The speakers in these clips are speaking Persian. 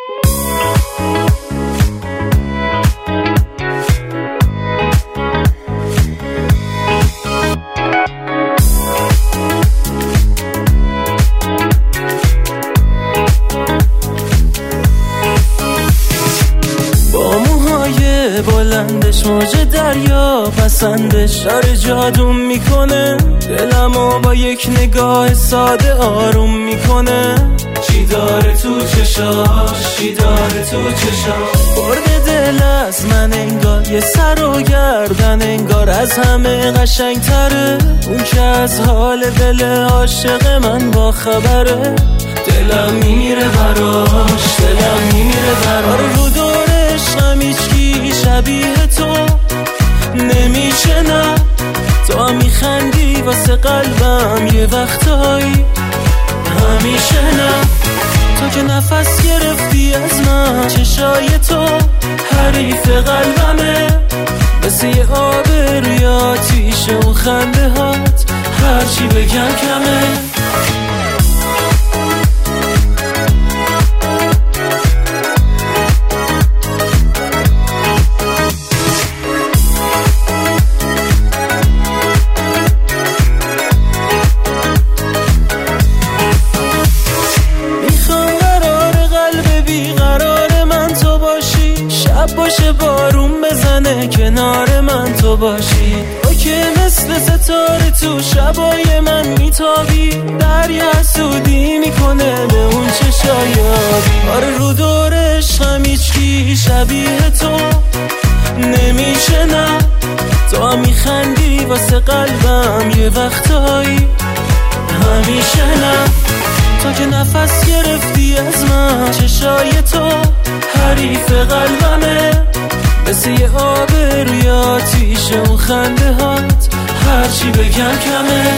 بلندش موج دریا پسندش داره جادوم میکنه، دلمو با یک نگاه ساده آروم میکنه. چی داره تو چشاش، چی داره تو چشاش، برده دل از من انگار، یه سر و گردن انگار، از همه قشنگ تره اون که از حال دل عاشق من با خبره. دلم میره براش، دلم میره براش، رو دور عشقم هیچکی شبیه تو نمیشه، نه تو میخندی واسه قلبم یه وقتایی، همیشه نه. تو که نفس گرفتی از من، چشای تو حریف قلبمه، مثل یه آب روی آتیشه اون خنده هات، هرچی بگم کمه. باشه بارون بزنه کنار من تو باشی، تو که مثل ستاره تو شبای من میتابی، دریا حسودی میکنه به اون چشای آبی. آره رو دور عشقم هیچکی شبیه تو نمیشه، نه تو میخندی واسه قلبم یه وقتایی، همیشه نه. تو که نفس گرفتی از من، چشای تو حریف قلبمه، مثل یه آب روی آتیشه اون خنده هات، هرچی بگم کمه.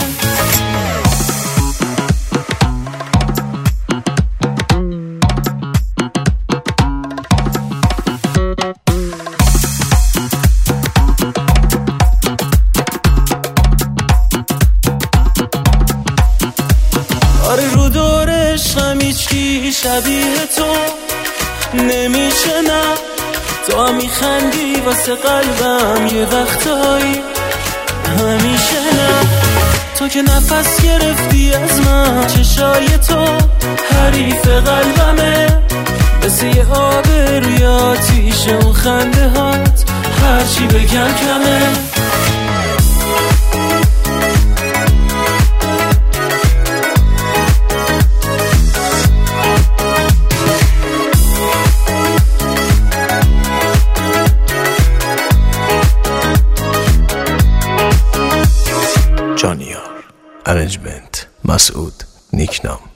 آره رو دور عشقم هیچکی شبیه تو نمیشه، نه تو میخندی واسه قلبم یه وقتایی، همیشه نه. تو که نفس گرفتی از من، چشای تو حریف قلبمه، مثل یه آب روی آتیشه اون خنده هات، هرچی بگم کمه. جانیار، ارنجمنت مسعود نیکنام.